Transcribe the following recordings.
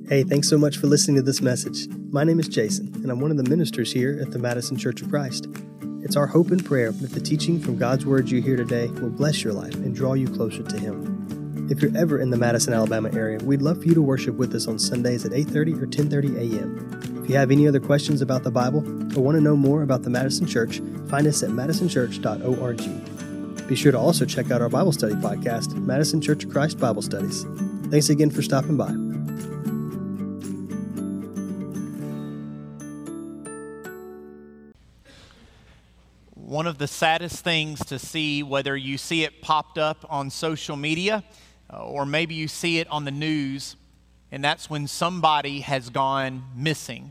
Hey, thanks so much for listening to this message. My name is Jason, and I'm one of the ministers here at the Madison Church of Christ. It's our hope and prayer that the teaching from God's Word you hear today will bless your life and draw you closer to Him. If you're ever in the Madison, Alabama area, we'd love for you to worship with us on Sundays at 8:30 or 10:30 a.m. If you have any other questions about the Bible or want to know more about the Madison Church, find us at madisonchurch.org. Be sure to also check out our Bible study podcast, Madison Church of Christ Bible Studies. Thanks again for stopping by. One of the saddest things to see, whether you see it popped up on social media or maybe you see it on the news, and that's when somebody has gone missing.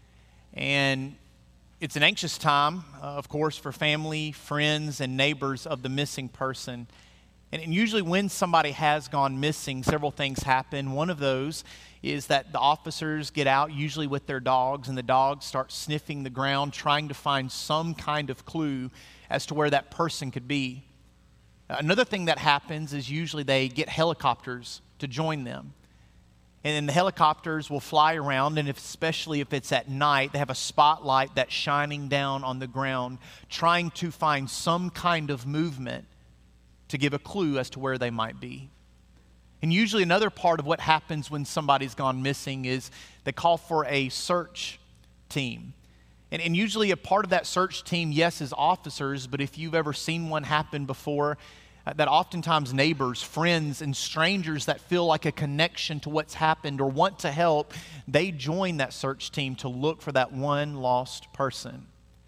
And it's an anxious time, of course, for family, friends, and neighbors of the missing person. And usually when somebody has gone missing, several things happen. One of those is that the officers get out, usually with their dogs, and the dogs start sniffing the ground, trying to find some kind of clue as to where that person could be. Another thing that happens is usually they get helicopters to join them. And then the helicopters will fly around, and especially if it's at night, they have a spotlight that's shining down on the ground, trying to find some kind of movement to give a clue as to where they might be. And usually another part of what happens when somebody's gone missing is they call for a search team. And usually a part of that search team, yes, is officers, but if you've ever seen one happen before, that oftentimes neighbors, friends, and strangers that feel like a connection to what's happened or want to help, they join that search team to look for that one lost person.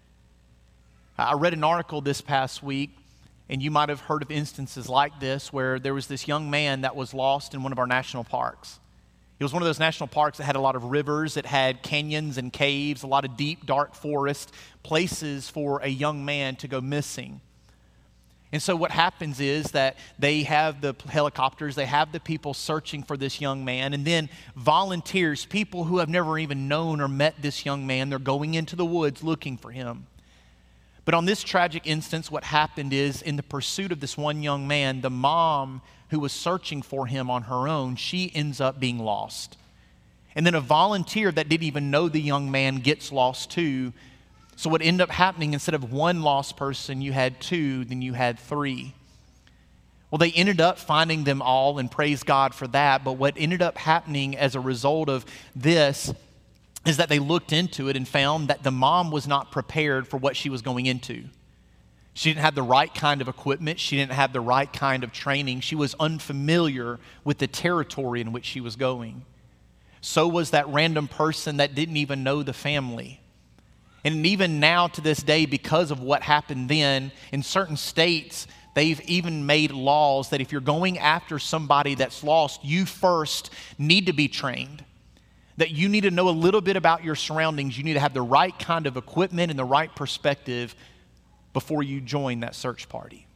I read an article this past week, and you might have heard of instances like this where there was this young man that was lost in one of our national parks. It was one of those national parks that had a lot of rivers, it had canyons and caves, a lot of deep, dark forest, places for a young man to go missing. And so what happens is that they have the helicopters, they have the people searching for this young man, and then volunteers, people who have never even known or met this young man, they're going into the woods looking for him. But on this tragic instance, what happened is, in the pursuit of this one young man, the mom who was searching for him on her own, she ends up being lost. And then a volunteer that didn't even know the young man gets lost too. So what ended up happening, instead of one lost person, you had two, then you had three. Well, they ended up finding them all, and praise God for that. But what ended up happening as a result of this is that they looked into it and found that the mom was not prepared for what she was going into. She didn't have the right kind of equipment. She didn't have the right kind of training. She was unfamiliar with the territory in which she was going. So was that random person that didn't even know the family. And even now to this day, because of what happened then, in certain states, they've even made laws that if you're going after somebody that's lost, you first need to be trained. That you need to know a little bit about your surroundings. You need to have the right kind of equipment and the right perspective before you join that search party.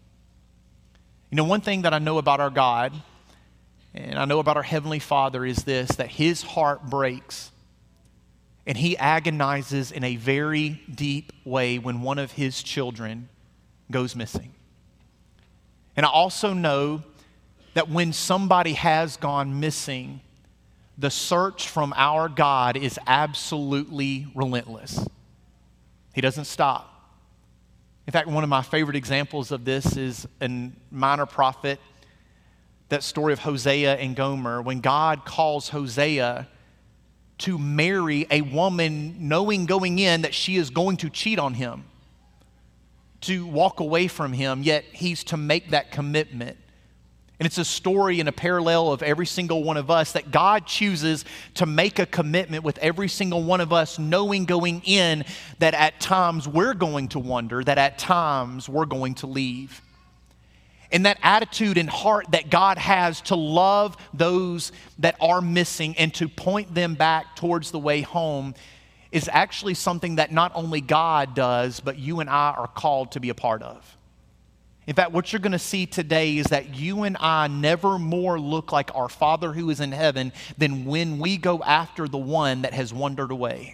You know, one thing that I know about our God, and I know about our Heavenly Father, is this, that His heart breaks and He agonizes in a very deep way when one of His children goes missing. And I also know that when somebody has gone missing, the search from our God is absolutely relentless. He doesn't stop. In fact, one of my favorite examples of this is in Minor Prophet, that story of Hosea and Gomer, when God calls Hosea to marry a woman knowing going in that she is going to cheat on him, to walk away from him, yet he's to make that commitment. And it's a story and a parallel of every single one of us, that God chooses to make a commitment with every single one of us, knowing going in that at times we're going to wander, that at times we're going to leave. And that attitude and heart that God has to love those that are missing and to point them back towards the way home is actually something that not only God does, but you and I are called to be a part of. In fact, what you're going to see today is that you and I never more look like our Father who is in heaven than when we go after the one that has wandered away.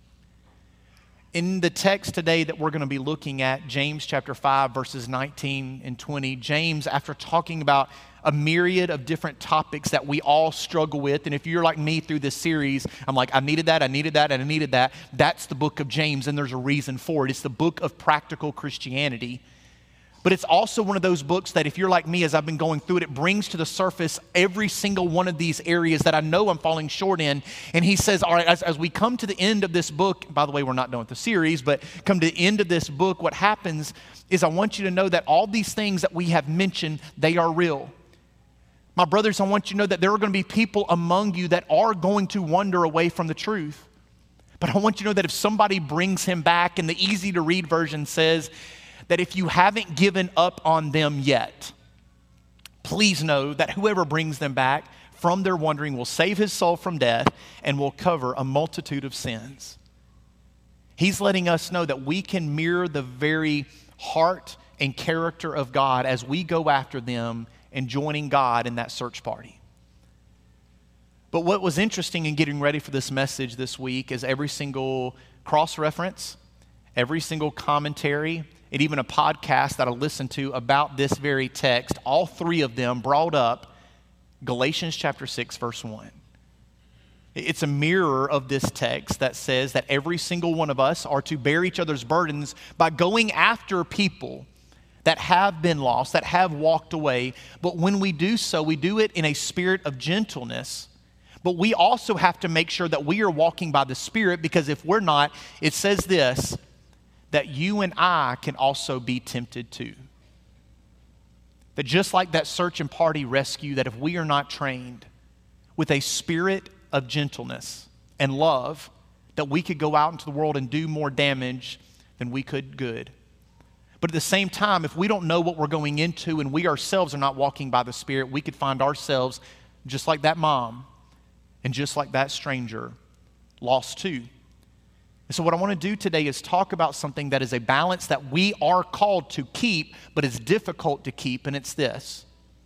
In the text today that we're going to be looking at, James chapter 5, verses 19 and 20, James, after talking about a myriad of different topics that we all struggle with. And if you're like me through this series, I'm like, I needed that, and I needed that. That's the book of James, and there's a reason for it. It's the book of practical Christianity. But it's also one of those books that if you're like me, as I've been going through it, it brings to the surface every single one of these areas that I know I'm falling short in. And he says, all right, as we come to the end of this book, by the way, we're not done with the series, but come to the end of this book, what happens is I want you to know that all these things that we have mentioned, they are real. My brothers, I want you to know that there are going to be people among you that are going to wander away from the truth. But I want you to know that if somebody brings him back, and the easy to read version says that if you haven't given up on them yet, please know that whoever brings them back from their wandering will save his soul from death and will cover a multitude of sins. He's letting us know that we can mirror the very heart and character of God as we go after them and joining God in that search party. But what was interesting in getting ready for this message this week is every single cross-reference, every single commentary, and even a podcast that I listened to about this very text, all three of them brought up Galatians chapter 6, verse 1. It's a mirror of this text that says that every single one of us are to bear each other's burdens by going after people that have been lost, that have walked away. But when we do so, we do it in a spirit of gentleness. But we also have to make sure that we are walking by the Spirit, because if we're not, it says this, that you and I can also be tempted too. That just like that search and party rescue, that if we are not trained with a spirit of gentleness and love, that we could go out into the world and do more damage than we could good. But at the same time, if we don't know what we're going into and we ourselves are not walking by the Spirit, we could find ourselves just like that mom and just like that stranger, lost too. And so what I want to do today is talk about something that is a balance that we are called to keep, but is difficult to keep, and it's this: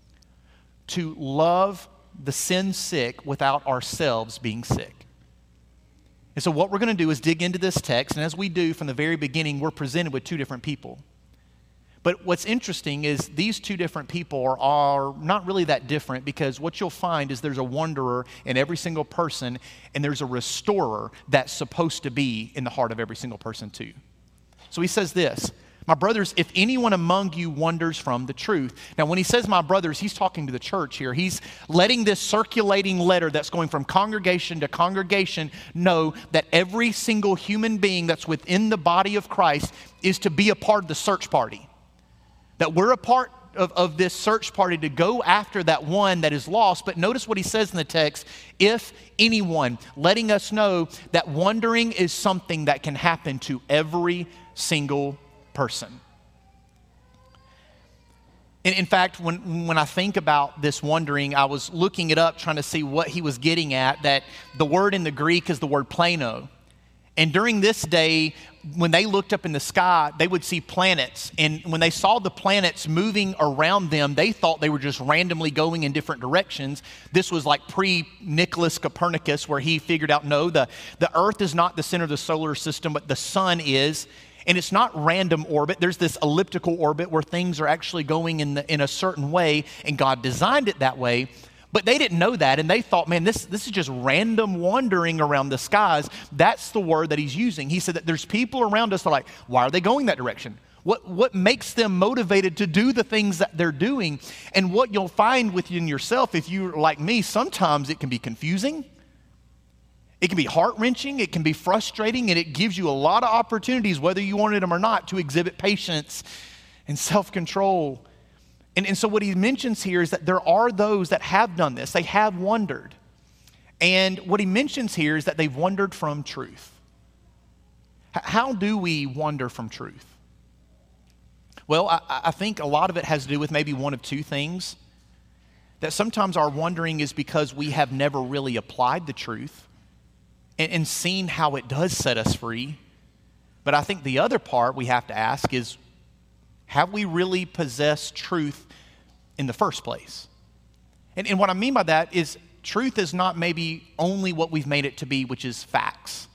to love the sin sick without ourselves being sick. And so what we're going to do is dig into this text, and as we do from the very beginning, we're presented with two different people. But what's interesting is these two different people are not really that different, because what you'll find is there's a wanderer in every single person, and there's a restorer that's supposed to be in the heart of every single person too. So he says this: my brothers, if anyone among you wanders from the truth. Now, when he says my brothers, he's talking to the church here. He's letting this circulating letter that's going from congregation to congregation know that every single human being that's within the body of Christ is to be a part of the search party. That we're a part of this search party to go after that one that is lost. But notice what he says in the text: if anyone, letting us know that wandering is something that can happen to every single person. In fact, when I think about this wandering, I was looking it up trying to see what he was getting at, that the word in the Greek is the word plano. And during this day, when they looked up in the sky, they would see planets. And when they saw the planets moving around them, they thought they were just randomly going in different directions. This was like pre-Nicholas Copernicus, where he figured out, no, the Earth is not the center of the solar system, but the sun is. And it's not random orbit. There's this elliptical orbit where things are actually going in a certain way, and God designed it that way. But they didn't know that, and they thought, man, this is just random wandering around the skies. That's the word that he's using. He said that there's people around us that are like, why are they going that direction? What makes them motivated to do the things that they're doing? And what you'll find within yourself, if you're like me, sometimes it can be confusing. It can be heart-wrenching. It can be frustrating, and it gives you a lot of opportunities, whether you wanted them or not, to exhibit patience and self-control. And so what he mentions here is that there are those that have done this. They have wandered. And what he mentions here is that they've wandered from truth. How do we wander from truth? Well, I think a lot of it has to do with maybe one of two things. That sometimes our wandering is because we have never really applied the truth and seen how it does set us free. But I think the other part we have to ask is, have we really possessed truth in the first place? And what I mean by that is, truth is not maybe only what we've made it to be, which is facts.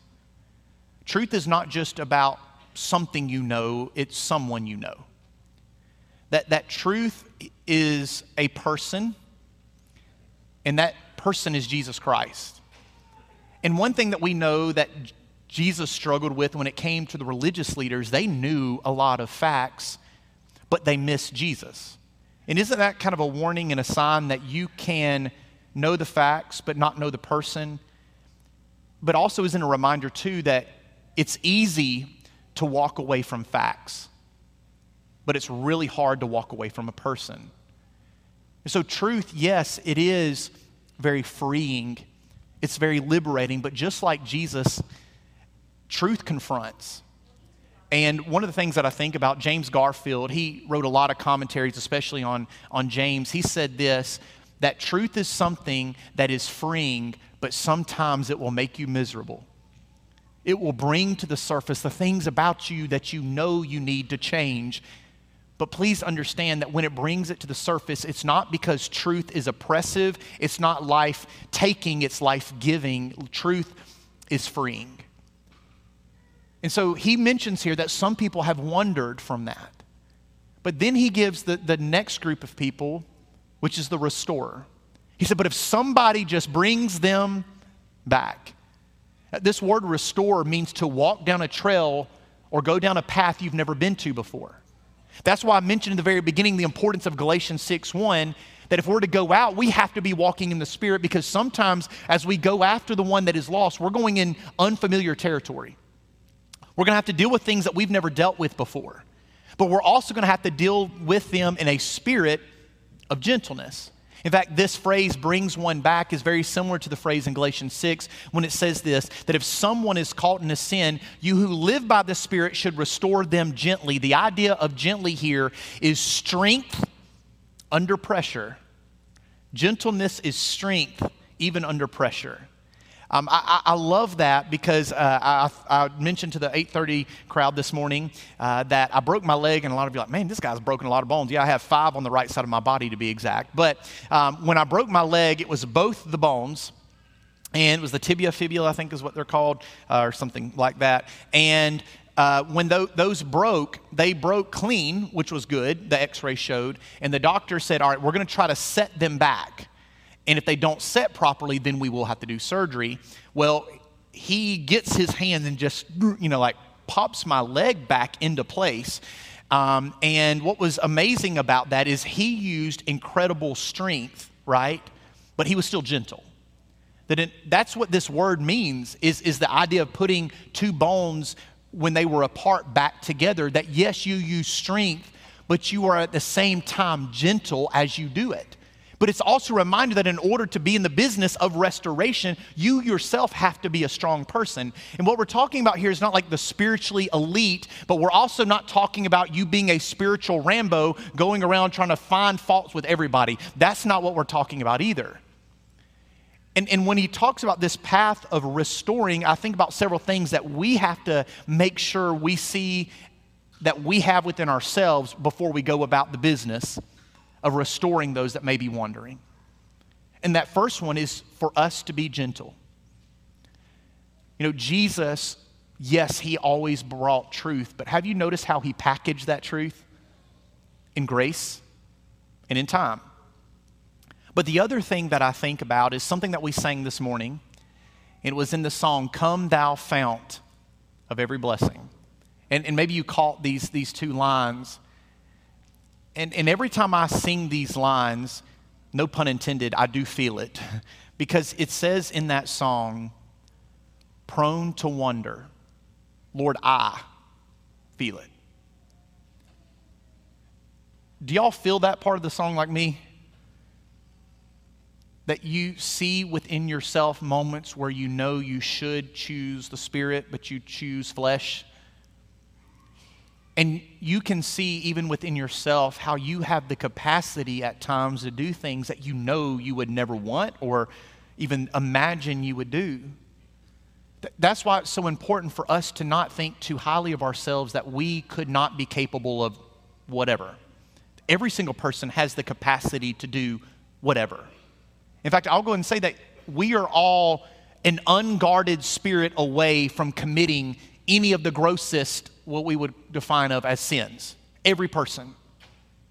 Truth is not just about something you know, it's someone you know. That truth is a person, and that person is Jesus Christ. And one thing that we know that Jesus struggled with when it came to the religious leaders, they knew a lot of facts, but they missed Jesus. And isn't that kind of a warning and a sign that you can know the facts but not know the person? But also isn't a reminder too that it's easy to walk away from facts, but it's really hard to walk away from a person. And so truth, yes, it is very freeing. It's very liberating, but just like Jesus, truth confronts. And one of the things that I think about, James Garfield, he wrote a lot of commentaries, especially on James. He said this, that truth is something that is freeing, but sometimes it will make you miserable. It will bring to the surface the things about you that you know you need to change. But please understand that when it brings it to the surface, it's not because truth is oppressive. It's not life-taking, it's life-giving. Truth is freeing. And so he mentions here that some people have wandered from that. But then he gives the next group of people, which is the restorer. He said, but if somebody just brings them back. This word restore means to walk down a trail or go down a path you've never been to before. That's why I mentioned in the very beginning the importance of Galatians 6:1, that if we're to go out, we have to be walking in the Spirit, because sometimes as we go after the one that is lost, we're going in unfamiliar territory. We're going to have to deal with things that we've never dealt with before. But we're also going to have to deal with them in a spirit of gentleness. In fact, this phrase, brings one back, is very similar to the phrase in Galatians 6 when it says this, that if someone is caught in a sin, you who live by the Spirit should restore them gently. The idea of gently here is strength under pressure. Gentleness is strength even under pressure. I love that because I mentioned to the 8:30 crowd this morning that I broke my leg, and a lot of you are like, man, this guy's broken a lot of bones. Yeah, I have 5 on the right side of my body to be exact. But when I broke my leg, it was both the bones, and it was the tibia, fibula, I think is what they're called, or something like that. And when those broke, they broke clean, which was good, the x-ray showed, and the doctor said, all right, we're going to try to set them back. And if they don't set properly, then we will have to do surgery. Well, he gets his hand and just, pops my leg back into place. And what was amazing about that is he used incredible strength, right? But he was still gentle. That's what this word means, is the idea of putting two bones when they were apart back together, that yes, you use strength, but you are at the same time gentle as you do it. But it's also a reminder that in order to be in the business of restoration, you yourself have to be a strong person. And what we're talking about here is not like the spiritually elite, but we're also not talking about you being a spiritual Rambo going around trying to find faults with everybody. That's not what we're talking about either. And when he talks about this path of restoring, I think about several things that we have to make sure we see that we have within ourselves before we go about the business of restoring those that may be wandering. And that first one is for us to be gentle. Jesus, yes, he always brought truth, but have you noticed how he packaged that truth? In grace and in time. But the other thing that I think about is something that we sang this morning. It was in the song, Come Thou Fount of Every Blessing. And maybe you caught these two lines. And every time I sing these lines, no pun intended, I do feel it. Because it says in that song, prone to wonder, Lord, I feel it. Do y'all feel that part of the song like me? That you see within yourself moments where you know you should choose the Spirit, but you choose flesh? And you can see even within yourself how you have the capacity at times to do things that you know you would never want or even imagine you would do. That's why it's so important for us to not think too highly of ourselves that we could not be capable of whatever. Every single person has the capacity to do whatever. In fact, I'll go ahead and say that we are all an unguarded spirit away from committing any of the grossest, what we would define of as sins. Every person.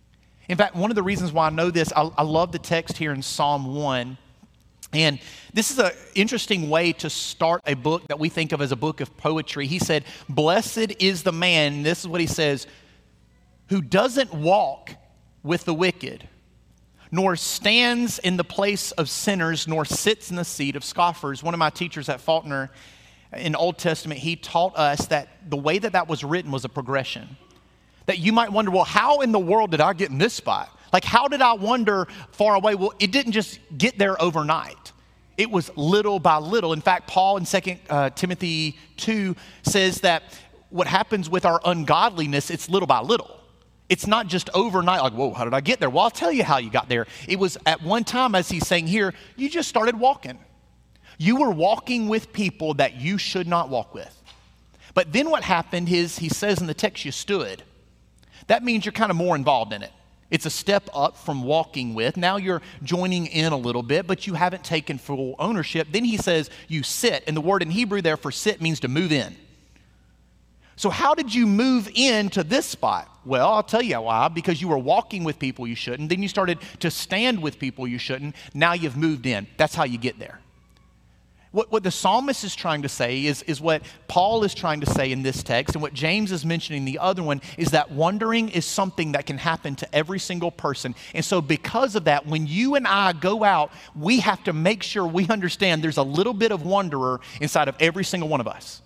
In fact, one of the reasons why I know this, I love the text here in Psalm 1. And this is an interesting way to start a book that we think of as a book of poetry. He said, "Blessed is the man," this is what he says, "who doesn't walk with the wicked, nor stands in the place of sinners, nor sits in the seat of scoffers." One of my teachers at Faulkner in the Old Testament, he taught us that the way that was written was a progression. That you might wonder, well, how in the world did I get in this spot? Like, how did I wander far away? Well, it didn't just get there overnight. It was little by little. In fact, Paul in 2 Timothy 2 says that what happens with our ungodliness, it's little by little. It's not just overnight, like, whoa, how did I get there? Well, I'll tell you how you got there. It was at one time, as he's saying here, you just started walking. You were walking with people that you should not walk with. But then what happened is, he says in the text, you stood. That means you're kind of more involved in it. It's a step up from walking with. Now you're joining in a little bit, but you haven't taken full ownership. Then he says you sit, and the word in Hebrew there for sit means to move in. So how did you move into this spot? Well, I'll tell you why. Because you were walking with people you shouldn't. Then you started to stand with people you shouldn't. Now you've moved in. That's how you get there. What the psalmist is trying to say is what Paul is trying to say in this text, and what James is mentioning in the other one, is that wandering is something that can happen to every single person. And so because of that, when you and I go out, we have to make sure we understand there's a little bit of wanderer inside of every single one of us.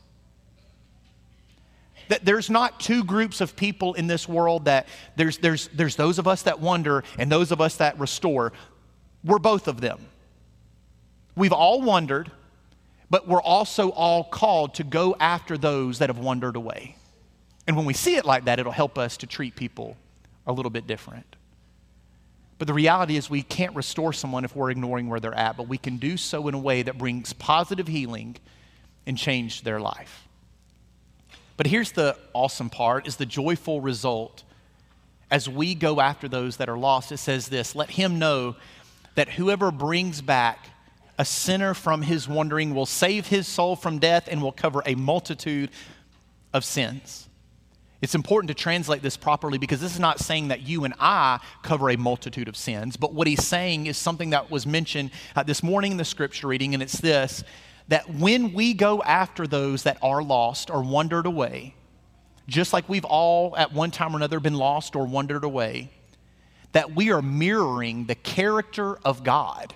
That there's not two groups of people in this world, that there's those of us that wander and those of us that restore. We're both of them. We've all wandered, but we're also all called to go after those that have wandered away. And when we see it like that, it'll help us to treat people a little bit different. But the reality is we can't restore someone if we're ignoring where they're at, but we can do so in a way that brings positive healing and change to their life. But here's the awesome part, is the joyful result. As we go after those that are lost, it says this, "Let him know that whoever brings back a sinner from his wandering will save his soul from death and will cover a multitude of sins." It's important to translate this properly, because this is not saying that you and I cover a multitude of sins, but what he's saying is something that was mentioned this morning in the scripture reading, and it's this, that when we go after those that are lost or wandered away, just like we've all at one time or another been lost or wandered away, that we are mirroring the character of God.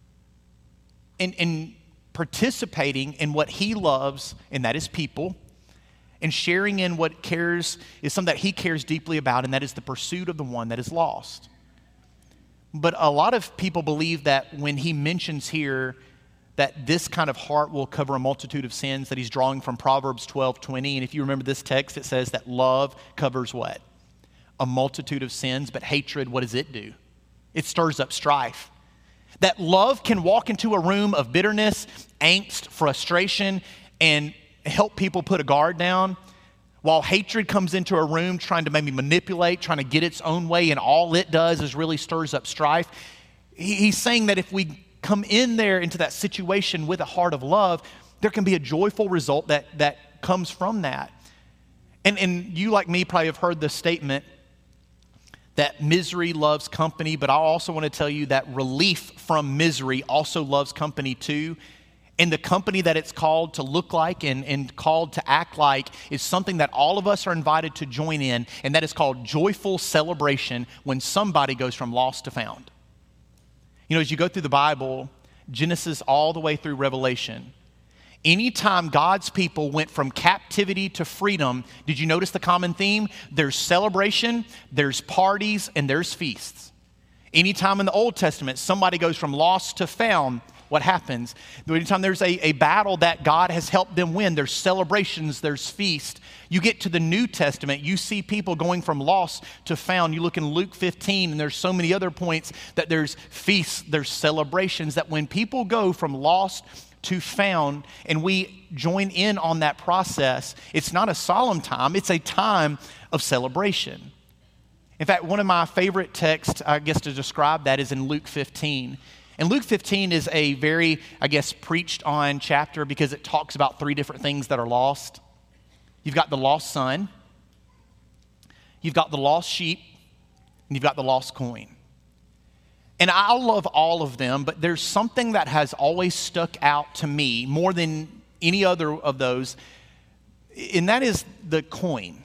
In participating in what he loves, and that is people, and sharing in what cares is something that he cares deeply about, and that is the pursuit of the one that is lost. But a lot of people believe that when he mentions here that this kind of heart will cover a multitude of sins, that he's drawing from Proverbs 12:20. And if you remember this text, it says that love covers what? A multitude of sins, but hatred, what does it do? It stirs up strife. That love can walk into a room of bitterness, angst, frustration, and help people put a guard down, while hatred comes into a room trying to maybe manipulate, trying to get its own way, and all it does is really stirs up strife. He's saying that if we come in there into that situation with a heart of love, there can be a joyful result that comes from that. And you, like me, probably have heard the statement that misery loves company, but I also want to tell you that relief from misery also loves company too. And the company that it's called to look like and called to act like is something that all of us are invited to join in, and that is called joyful celebration when somebody goes from lost to found. You know, as you go through the Bible, Genesis all the way through Revelation, anytime God's people went from captivity to freedom, did you notice the common theme? There's celebration, there's parties, and there's feasts. Anytime in the Old Testament somebody goes from lost to found, what happens? Anytime there's a battle that God has helped them win, there's celebrations, there's feast. You get to the New Testament, you see people going from lost to found. You look in Luke 15, and there's so many other points that there's feasts, there's celebrations, that when people go from lost to found and we join in on that process, it's not a solemn time, it's a time of celebration. In fact, one of my favorite texts, I guess, to describe that is in Luke 15. And Luke 15 is a very, I guess, preached on chapter because it talks about three different things that are lost. You've got the lost son, you've got the lost sheep, and you've got the lost coin. And I love all of them, but there's something that has always stuck out to me more than any other of those, and that is the coin.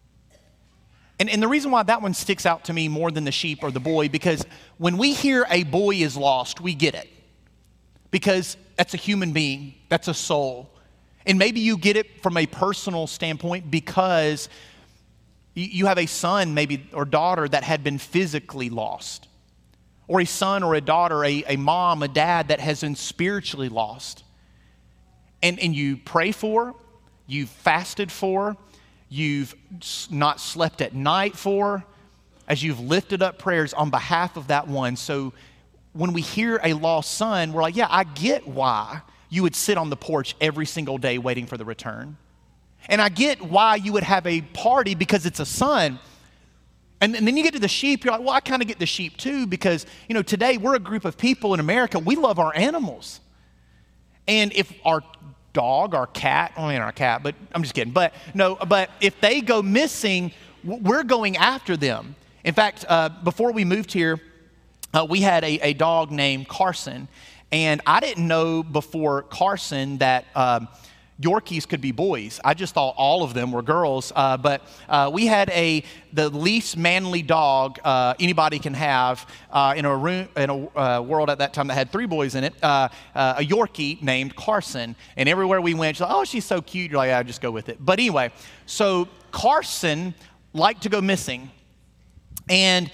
And the reason why that one sticks out to me more than the sheep or the boy, because when we hear a boy is lost, we get it. Because that's a human being, that's a soul. And maybe you get it from a personal standpoint because you have a son maybe or daughter that had been physically lost. Or a son or a daughter, a mom, a dad that has been spiritually lost. And you pray for, you've fasted for, you've not slept at night for, as you've lifted up prayers on behalf of that one. So when we hear a lost son, we're like, yeah, I get why you would sit on the porch every single day waiting for the return. And I get why you would have a party because it's a son. And then you get to the sheep, you're like, well, I kind of get the sheep too because, today we're a group of people in America, we love our animals. And if our dog, our cat, our cat, but I'm just kidding. But if they go missing, we're going after them. In fact, before we moved here, we had a dog named Carson. And I didn't know before Carson that Yorkies could be boys. I just thought all of them were girls. But we had the least manly dog anybody can have in a world at that time that had 3 boys in it. A Yorkie named Carson. And everywhere we went, she's like, oh, she's so cute. You're like, yeah, just go with it. But anyway, so Carson liked to go missing. And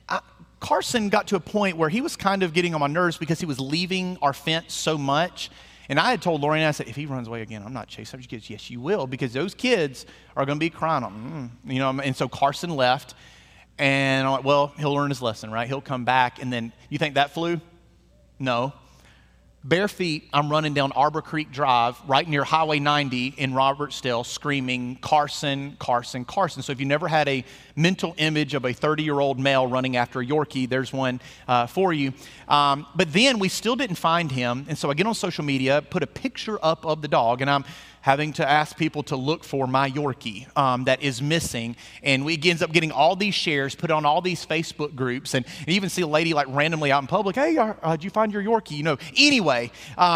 Carson got to a point where he was kind of getting on my nerves because he was leaving our fence so much. And I had told Lori, I said, if he runs away again, I'm not chasing him. Kids, yes, you will, because those kids are going to be crying on him. And so Carson left, and I'm like, well, he'll learn his lesson, right? He'll come back, and then you think that flew? No. Bare feet, I'm running down Arbor Creek Drive right near Highway 90 in Robertsdale screaming, Carson, Carson, Carson. So if you never had a mental image of a 30-year-old male running after a Yorkie, there's one for you. But then we still didn't find him. And so I get on social media, put a picture up of the dog, and I'm having to ask people to look for my Yorkie that is missing. And we ends up getting all these shares, put on all these Facebook groups, and even see a lady like randomly out in public, hey, did you find your Yorkie? Anyway,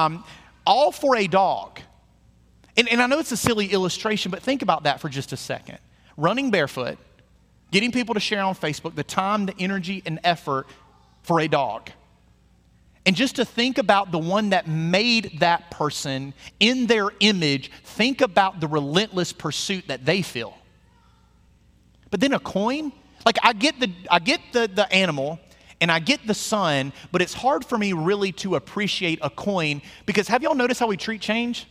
all for a dog. And I know it's a silly illustration, but think about that for just a second. Running barefoot, getting people to share on Facebook, the time, the energy, and effort for a dog. And just to think about the one that made that person in their image, think about the relentless pursuit that they feel. But then a coin, like I get the animal and I get the son, but it's hard for me really to appreciate a coin because have y'all noticed how we treat change?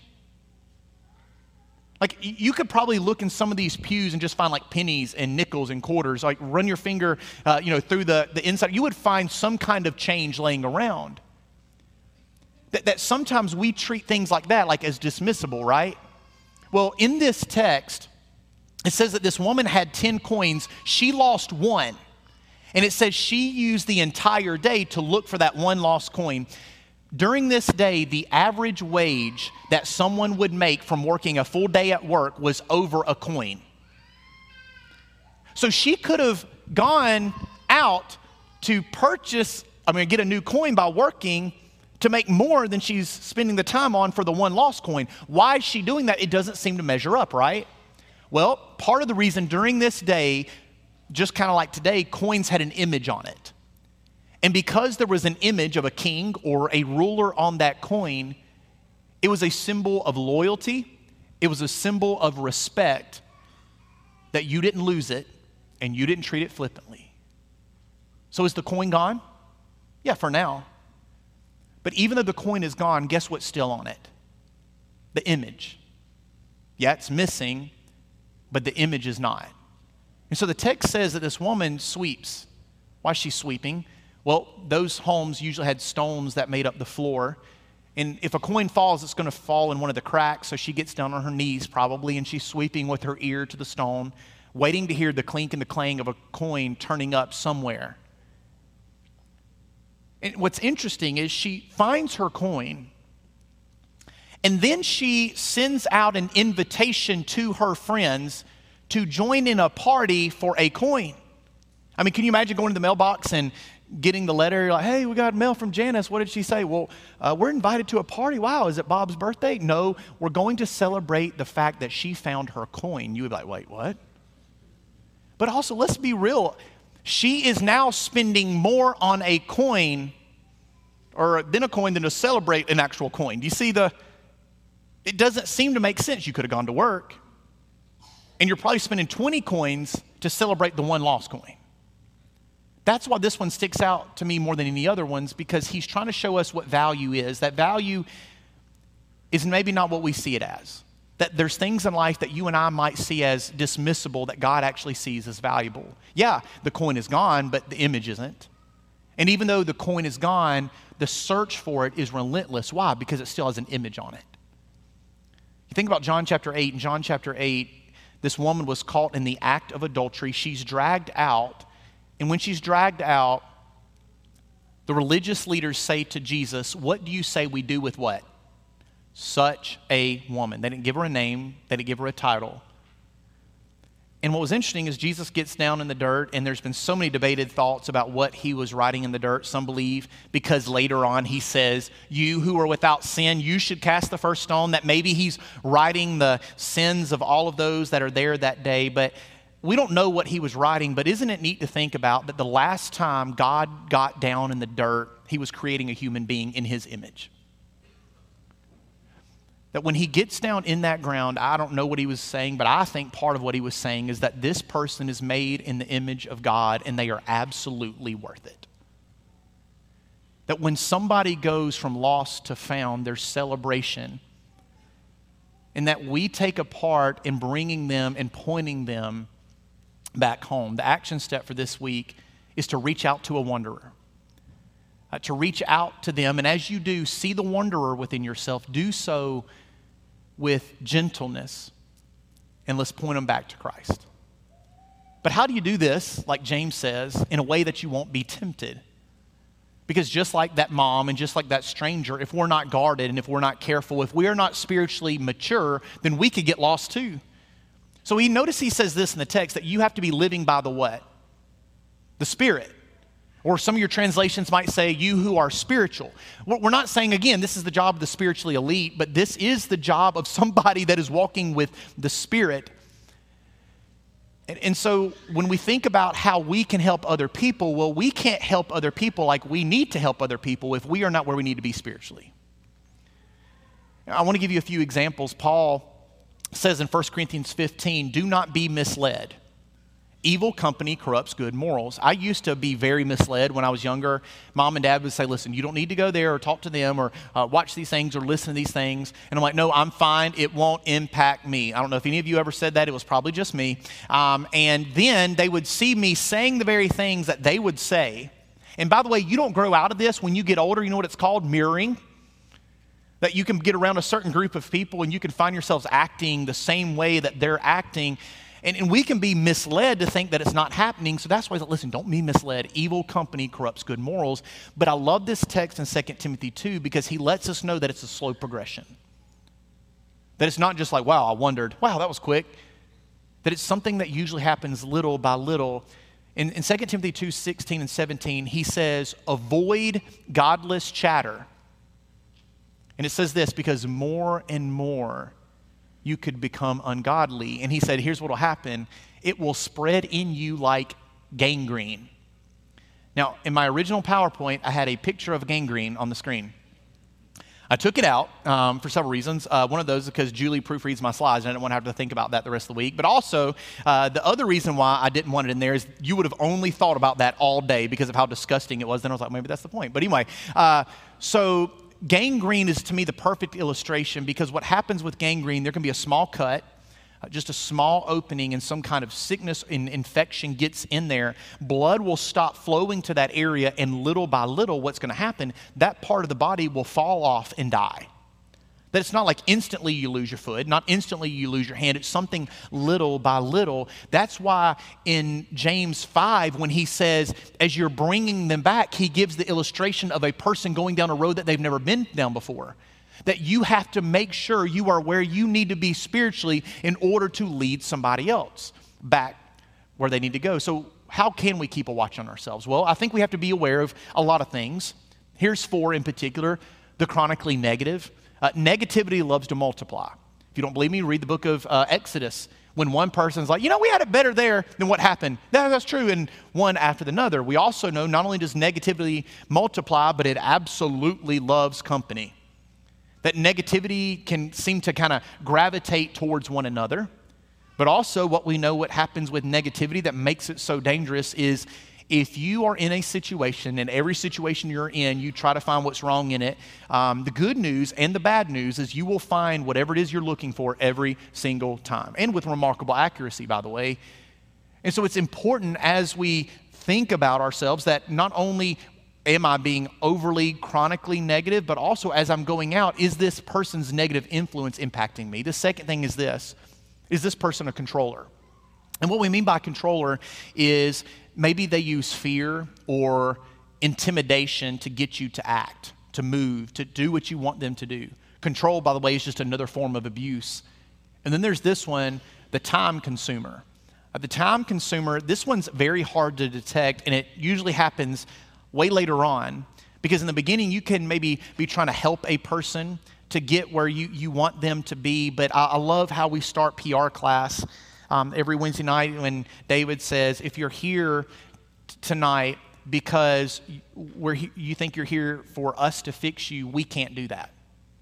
Like you could probably look in some of these pews and just find like pennies and nickels and quarters, like run your finger through the inside. You would find some kind of change laying around. That sometimes we treat things like that like as dismissible, right? Well, in this text, it says that this woman had 10 coins. She lost 1. And it says she used the entire day to look for that one lost coin. During this day, the average wage that someone would make from working a full day at work was over a coin. So she could have gone out to get a new coin by working to make more than she's spending the time on for the one lost coin. Why is she doing that? It doesn't seem to measure up, right? Well, part of the reason during this day, just kind of like today, coins had an image on it. And because there was an image of a king or a ruler on that coin, it was a symbol of loyalty. It was a symbol of respect that you didn't lose it and you didn't treat it flippantly. So is the coin gone? Yeah, for now. But even though the coin is gone, guess what's still on it? The image. Yeah, it's missing, but the image is not. And so the text says that this woman sweeps. Why is she sweeping? Well, those homes usually had stones that made up the floor. And if a coin falls, it's going to fall in one of the cracks. So she gets down on her knees probably, and she's sweeping with her ear to the stone, waiting to hear the clink and the clang of a coin turning up somewhere. And what's interesting is she finds her coin, and then she sends out an invitation to her friends to join in a party for a coin. I mean, can you imagine going to the mailbox and getting the letter? You're like, hey, we got mail from Janice. What did she say? Well, we're invited to a party. Wow, is it Bob's birthday? No, we're going to celebrate the fact that she found her coin. You would be like, wait, what? But also, let's be real. She is now spending more on a coin than to celebrate an actual coin. Do you see it doesn't seem to make sense. You could have gone to work, and you're probably spending 20 coins to celebrate the one lost coin. That's why this one sticks out to me more than any other ones, because he's trying to show us what value is. That value is maybe not what we see it as. That there's things in life that you and I might see as dismissible that God actually sees as valuable. Yeah, the coin is gone, but the image isn't. And even though the coin is gone, the search for it is relentless. Why? Because it still has an image on it. You think about John chapter 8. In John chapter 8, this woman was caught in the act of adultery. She's dragged out. And when she's dragged out, the religious leaders say to Jesus, what do you say we do with what? Such a woman. They didn't give her a name. They didn't give her a title. And what was interesting is Jesus gets down in the dirt, and there's been so many debated thoughts about what he was writing in the dirt. Some believe because later on he says, you who are without sin, you should cast the first stone, that maybe he's writing the sins of all of those that are there that day. But we don't know what he was writing, but isn't it neat to think about that the last time God got down in the dirt, he was creating a human being in his image? That when he gets down in that ground, I don't know what he was saying, but I think part of what he was saying is that this person is made in the image of God, and they are absolutely worth it. That when somebody goes from lost to found, there's celebration. And that we take a part in bringing them and pointing them back home. The action step for this week is to reach out to a wanderer. To reach out to them, and as you do, see the wanderer within yourself. Do so with gentleness, and let's point them back to Christ. But how do you do this, like James says, in a way that you won't be tempted? Because just like that mom and just like that stranger, if we're not guarded and if we're not careful, if we are not spiritually mature, then we could get lost too. So notice he says this in the text, that you have to be living by the what? The Spirit. Or some of your translations might say, you who are spiritual. We're not saying, again, this is the job of the spiritually elite, but this is the job of somebody that is walking with the Spirit. And so when we think about how we can help other people, well, we can't help other people like we need to help other people if we are not where we need to be spiritually. I want to give you a few examples. Paul says in 1 Corinthians 15, do not be misled. Evil company corrupts good morals. I used to be very misled when I was younger. Mom and Dad would say, listen, you don't need to go there or talk to them or watch these things or listen to these things. And I'm like, no, I'm fine. It won't impact me. I don't know if any of you ever said that. It was probably just me. And then they would see me saying the very things that they would say. And by the way, you don't grow out of this when you get older. You know what it's called? Mirroring. That you can get around a certain group of people and you can find yourselves acting the same way that they're acting. And we can be misled to think that it's not happening. So that's why I said, listen, don't be misled. Evil company corrupts good morals. But I love this text in 2 Timothy 2 because he lets us know that it's a slow progression. That it's not just like, wow, I wondered. Wow, that was quick. That it's something that usually happens little by little. In 2 Timothy 2, 16 and 17, he says, avoid godless chatter. And it says this, because more and more you could become ungodly. And he said, here's what will happen. It will spread in you like gangrene. Now, in my original PowerPoint, I had a picture of gangrene on the screen. I took it out for several reasons. One of those is because Julie proofreads my slides, and I didn't want to have to think about that the rest of the week. But also, the other reason why I didn't want it in there is you would have only thought about that all day because of how disgusting it was. Then I was like, maybe that's the point. But anyway, so gangrene is to me the perfect illustration because what happens with gangrene, there can be a small cut, just a small opening, and some kind of sickness and infection gets in there. Blood will stop flowing to that area, and little by little, what's going to happen, that part of the body will fall off and die. That it's not like instantly you lose your foot, not instantly you lose your hand. It's something little by little. That's why in James 5, when he says, as you're bringing them back, he gives the illustration of a person going down a road that they've never been down before. That you have to make sure you are where you need to be spiritually in order to lead somebody else back where they need to go. So how can we keep a watch on ourselves? Well, I think we have to be aware of a lot of things. Here's 4 in particular: the chronically negative. Negativity loves to multiply. If you don't believe me, read the book of Exodus. When one person's like, we had it better there, then what happened? That's true, and one after another. We also know not only does negativity multiply, but it absolutely loves company. That negativity can seem to kind of gravitate towards one another. But also what happens with negativity that makes it so dangerous is if you are in a situation, and every situation you're in, you try to find what's wrong in it, the good news and the bad news is you will find whatever it is you're looking for every single time, and with remarkable accuracy, by the way. And so it's important as we think about ourselves that not only am I being overly chronically negative, but also as I'm going out, is this person's negative influence impacting me? The second thing is this: is this person a controller? And what we mean by controller is maybe they use fear or intimidation to get you to act, to move, to do what you want them to do. Control, by the way, is just another form of abuse. And then there's this one, the time consumer. The time consumer, this one's very hard to detect, and it usually happens way later on, because in the beginning you can maybe be trying to help a person to get where you want them to be. But I love how we start PR class every Wednesday night when David says, if you're here tonight because you think you're here for us to fix you, we can't do that.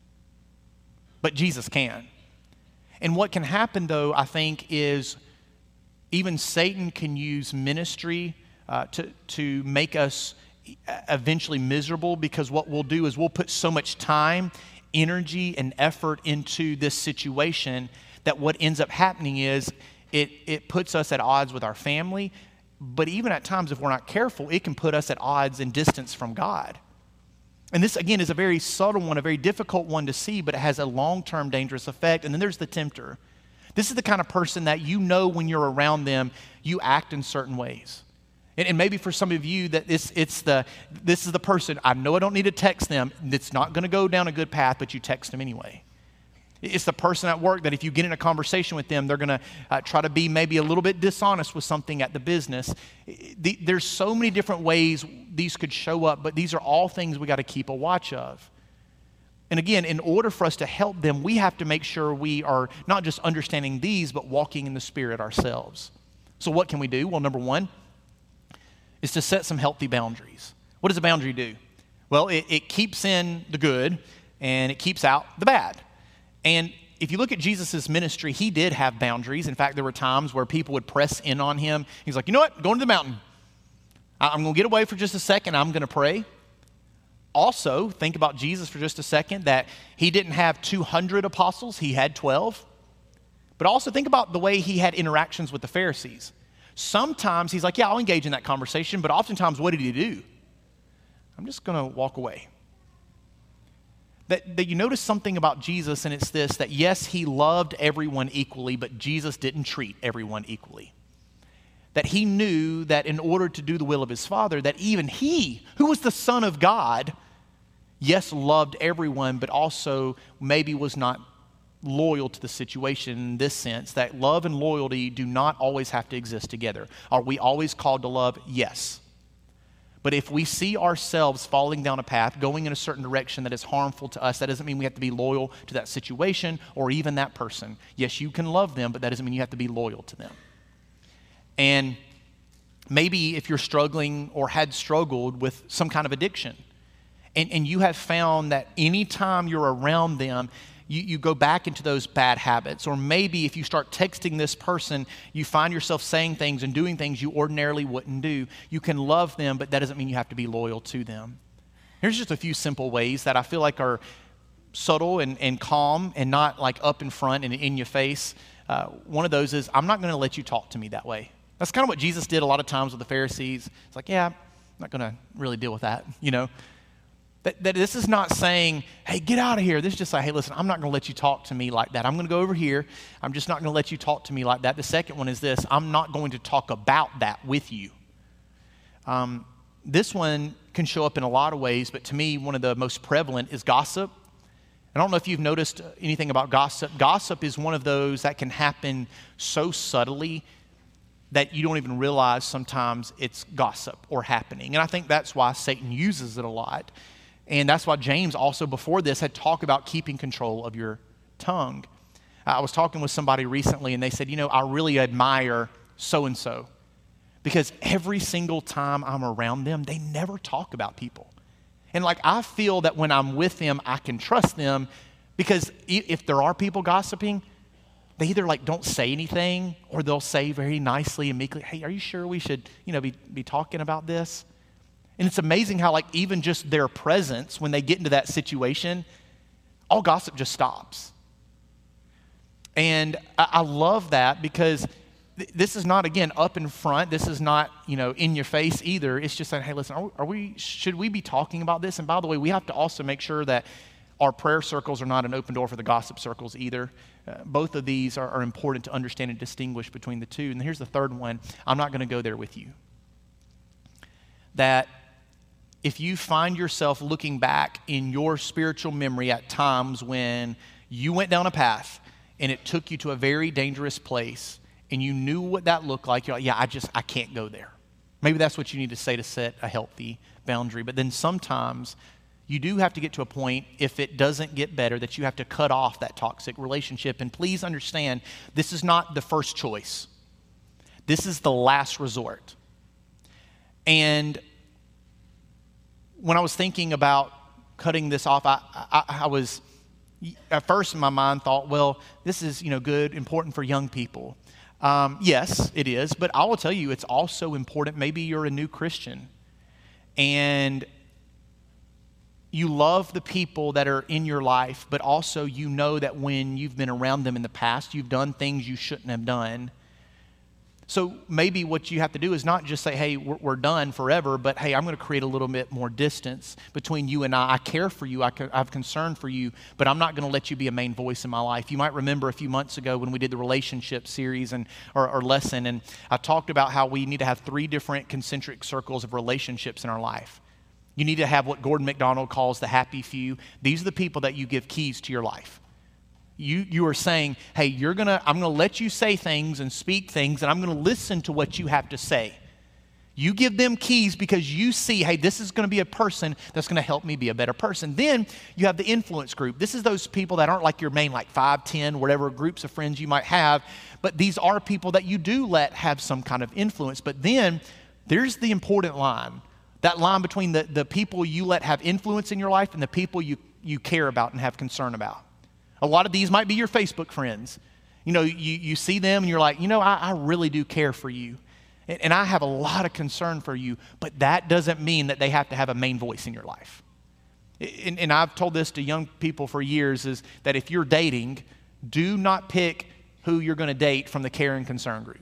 But Jesus can. And what can happen, though, I think, is even Satan can use ministry to make us eventually miserable, because what we'll do is we'll put so much time, energy, and effort into this situation that what ends up happening is it puts us at odds with our family, but even at times, if we're not careful, it can put us at odds and distance from God. And this, again, is a very subtle one, a very difficult one to see, but it has a long-term dangerous effect. And then there's the tempter. This is the kind of person that when you're around them, you act in certain ways. And maybe for some of you that this is the person, I know I don't need to text them, it's not going to go down a good path, but you text them anyway. It's the person at work that if you get in a conversation with them, they're going to try to be maybe a little bit dishonest with something at the business. There's so many different ways these could show up, but these are all things we got to keep a watch of. And again, in order for us to help them, we have to make sure we are not just understanding these, but walking in the Spirit ourselves. So what can we do? Well, number one is to set some healthy boundaries. What does a boundary do? Well, it keeps in the good and it keeps out the bad. And if you look at Jesus' ministry, he did have boundaries. In fact, there were times where people would press in on him. He's like, you know what? Go into the mountain. I'm going to get away for just a second. I'm going to pray. Also, think about Jesus for just a second, that he didn't have 200 apostles. He had 12. But also think about the way he had interactions with the Pharisees. Sometimes he's like, yeah, I'll engage in that conversation. But oftentimes, what did he do? I'm just going to walk away. That you notice something about Jesus, and it's this, that yes, he loved everyone equally, but Jesus didn't treat everyone equally. That he knew that in order to do the will of his Father, that even he, who was the Son of God, yes, loved everyone, but also maybe was not loyal to the situation in this sense, that love and loyalty do not always have to exist together. Are we always called to love? Yes. But if we see ourselves falling down a path, going in a certain direction that is harmful to us, that doesn't mean we have to be loyal to that situation or even that person. Yes, you can love them, but that doesn't mean you have to be loyal to them. And maybe if you're struggling or had struggled with some kind of addiction, and you have found that anytime you're around them, you go back into those bad habits. Or maybe if you start texting this person, you find yourself saying things and doing things you ordinarily wouldn't do. You can love them, but that doesn't mean you have to be loyal to them. Here's just a few simple ways that I feel like are subtle and calm and not like up in front and in your face. One of those is, I'm not going to let you talk to me that way. That's kind of what Jesus did a lot of times with the Pharisees. It's like, yeah, I'm not going to really deal with that, you know. That this is not saying, hey, get out of here. This is just like, hey, listen, I'm not going to let you talk to me like that. I'm going to go over here. I'm just not going to let you talk to me like that. The second one is this: I'm not going to talk about that with you. This one can show up in a lot of ways, but to me, one of the most prevalent is gossip. I don't know if you've noticed anything about gossip. Gossip is one of those that can happen so subtly. that you don't even realize sometimes it's gossip or happening. And I think that's why Satan uses it a lot. And that's why James also before this had talked about keeping control of your tongue. I was talking with somebody recently and they said, I really admire so-and-so because every single time I'm around them, they never talk about people. And I feel that when I'm with them, I can trust them because if there are people gossiping, they either don't say anything or they'll say very nicely and meekly, hey, are you sure we should, be talking about this? And it's amazing how even just their presence, when they get into that situation, all gossip just stops. And I love that because this is not, again, up in front. This is not, in your face either. It's just saying, hey, listen, should we be talking about this? And by the way, we have to also make sure that our prayer circles are not an open door for the gossip circles either. Both of these are important to understand and distinguish between the two. And here's the third one. I'm not going to go there with you. That if you find yourself looking back in your spiritual memory at times when you went down a path and it took you to a very dangerous place and you knew what that looked like, you're like, yeah, I can't go there. Maybe that's what you need to say to set a healthy boundary. But then sometimes you do have to get to a point, if it doesn't get better, that you have to cut off that toxic relationship. And please understand, this is not the first choice. This is the last resort. And when I was thinking about cutting this off, I was, at first in my mind thought, well, this is, good, important for young people. Yes, it is. But I will tell you, it's also important. Maybe you're a new Christian and you love the people that are in your life, but also you know that when you've been around them in the past, you've done things you shouldn't have done. So maybe what you have to do is not just say, hey, we're done forever, but hey, I'm going to create a little bit more distance between you and I. I care for you. I have concern for you, but I'm not going to let you be a main voice in my life. You might remember a few months ago when we did the relationship series or lesson, and I talked about how we need to have 3 different concentric circles of relationships in our life. You need to have what Gordon MacDonald calls the happy few. These are the people that you give keys to your life. You are saying, hey, I'm going to let you say things and speak things, and I'm going to listen to what you have to say. You give them keys because you see, hey, this is going to be a person that's going to help me be a better person. Then you have the influence group. This is those people that aren't like your main 5, 10, whatever groups of friends you might have, but these are people that you do let have some kind of influence. But then there's the important line. That line between the people you let have influence in your life and the people you care about and have concern about. A lot of these might be your Facebook friends. You see them and you're like, I really do care for you. And I have a lot of concern for you, but that doesn't mean that they have to have a main voice in your life. And I've told this to young people for years, is that if you're dating, do not pick who you're going to date from the care and concern group.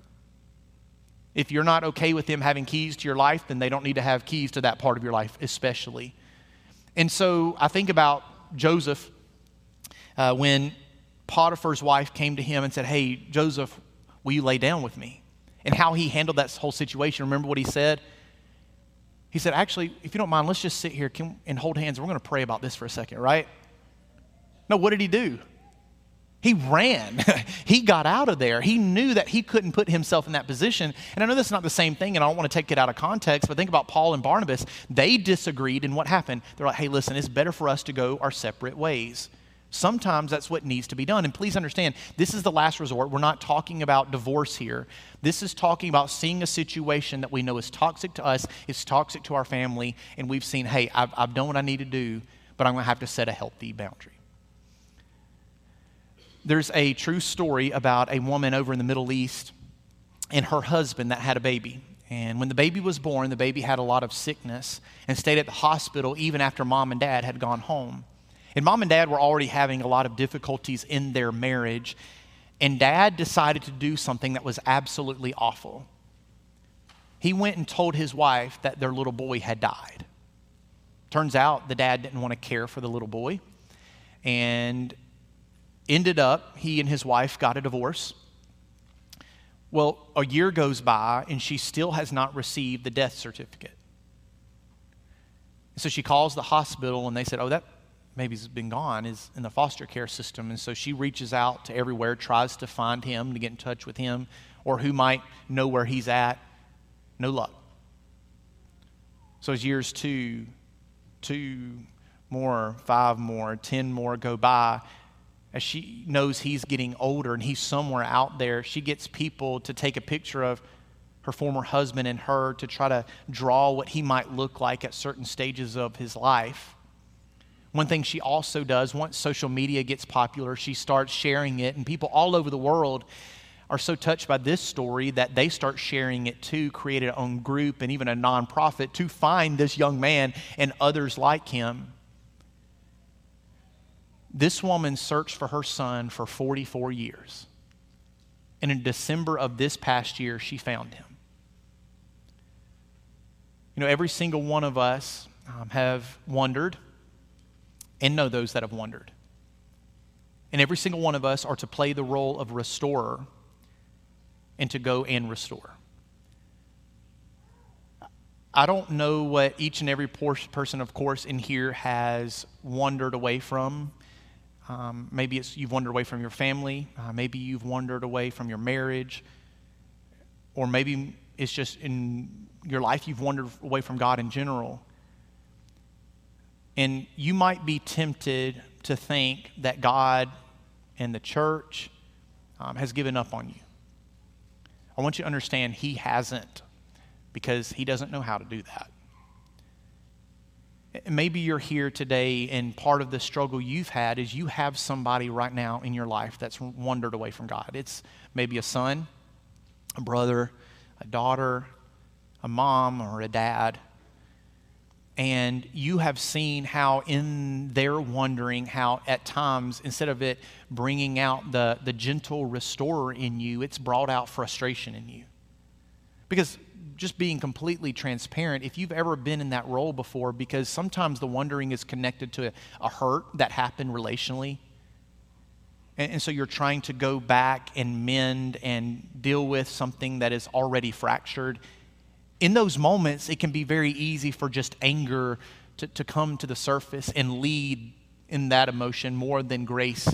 If you're not okay with them having keys to your life, then they don't need to have keys to that part of your life especially. And so I think about Joseph when Potiphar's wife came to him and said, hey, Joseph, will you lay down with me? And how he handled that whole situation. Remember what he said? He said, actually, if you don't mind, let's just sit here and hold hands. We're going to pray about this for a second, right? No, what did he do? He ran. He got out of there. He knew that he couldn't put himself in that position. And I know that's not the same thing, and I don't want to take it out of context, but think about Paul and Barnabas. They disagreed, and what happened? They're like, hey, listen, it's better for us to go our separate ways. Sometimes that's what needs to be done. And please understand, this is the last resort. We're not talking about divorce here. This is talking about seeing a situation that we know is toxic to us, it's toxic to our family, and we've seen, hey, I've done what I need to do, but I'm going to have to set a healthy boundary. There's a true story about a woman over in the Middle East and her husband that had a baby. And when the baby was born, the baby had a lot of sickness and stayed at the hospital even after mom and dad had gone home. And mom and dad were already having a lot of difficulties in their marriage. And dad decided to do something that was absolutely awful. He went and told his wife that their little boy had died. Turns out the dad didn't want to care for the little boy. And ended up, he and his wife got a divorce. Well, a year goes by and she still has not received the death certificate. So she calls the hospital and they said, oh, that baby's been gone, is in the foster care system. And so she reaches out to everywhere, tries to find him, to get in touch with him, or who might know where he's at. No luck. So as years 2 more, 5 more, 10 more go by, as she knows he's getting older and he's somewhere out there, she gets people to take a picture of her former husband and her to try to draw what he might look like at certain stages of his life. One thing she also does, once social media gets popular, she starts sharing it, and people all over the world are so touched by this story that they start sharing it too, create their own group and even a nonprofit to find this young man and others like him. This woman searched for her son for 44 years. And in December of this past year, she found him. You know, every single one of us have wondered and know those that have wondered. And every single one of us are to play the role of restorer and to go and restore. I don't know what each and every person, of course, in here has wandered away from. Maybe you've wandered away from your family. Maybe you've wandered away from your marriage. Or maybe it's just in your life you've wandered away from God in general. And you might be tempted to think that God and the church has given up on you. I want you to understand He hasn't, because He doesn't know how to do that. Maybe you're here today and part of the struggle you've had is you have somebody right now in your life that's wandered away from God. It's maybe a son, a brother, a daughter, a mom, or a dad. And you have seen how in their wandering, how at times, instead of it bringing out the gentle restorer in you, it's brought out frustration in you. Because just being completely transparent, if you've ever been in that role before, because sometimes the wandering is connected to a hurt that happened relationally. And so you're trying to go back and mend and deal with something that is already fractured. In those moments, it can be very easy for just anger to come to the surface and lead in that emotion more than grace.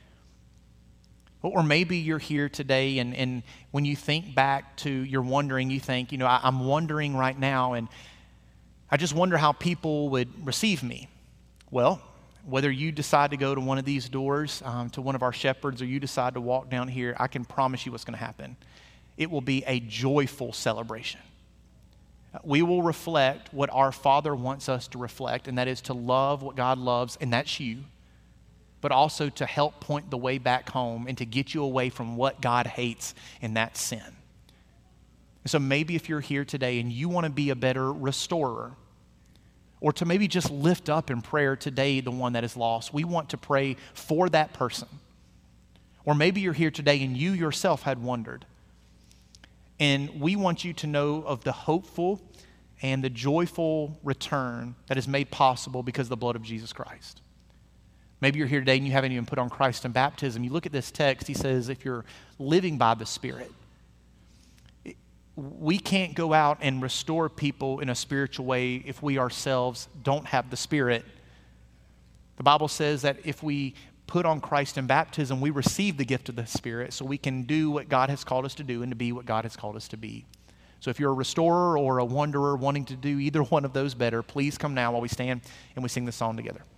Or maybe you're here today and when you think back to your wondering, you think, I'm wondering right now and I just wonder how people would receive me. Well, whether you decide to go to one of these doors, to one of our shepherds, or you decide to walk down here, I can promise you what's going to happen. It will be a joyful celebration. We will reflect what our Father wants us to reflect, and that is to love what God loves, and that's you, but also to help point the way back home and to get you away from what God hates, and that's sin. And so maybe if you're here today and you want to be a better restorer, or to maybe just lift up in prayer today the one that is lost, we want to pray for that person. Or maybe you're here today and you yourself had wondered. And we want you to know of the hopeful and the joyful return that is made possible because of the blood of Jesus Christ. Maybe you're here today and you haven't even put on Christ in baptism. You look at this text, he says, if you're living by the Spirit, we can't go out and restore people in a spiritual way if we ourselves don't have the Spirit. The Bible says that if we put on Christ in baptism, we receive the gift of the Spirit so we can do what God has called us to do and to be what God has called us to be. So if you're a restorer or a wanderer wanting to do either one of those better, please come now while we stand and we sing this song together.